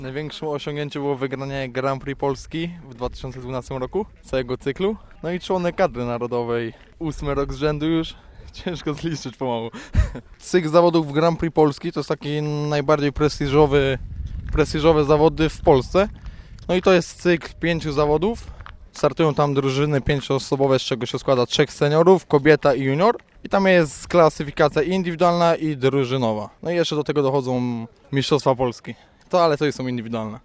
Największym osiągnięciem było wygranie Grand Prix Polski w 2012 roku, całego cyklu. No i członek kadry narodowej, 8 rok z rzędu już, ciężko zliczyć pomału. Cykl zawodów w Grand Prix Polski to jest taki najbardziej prestiżowe zawody w Polsce. No i to jest cykl 5 zawodów. Startują tam drużyny 5-osobowe, z czego się składa 3 seniorów, kobieta i junior. I tam jest klasyfikacja indywidualna i drużynowa. No i jeszcze do tego dochodzą mistrzostwa Polski. Ale to są indywidualne.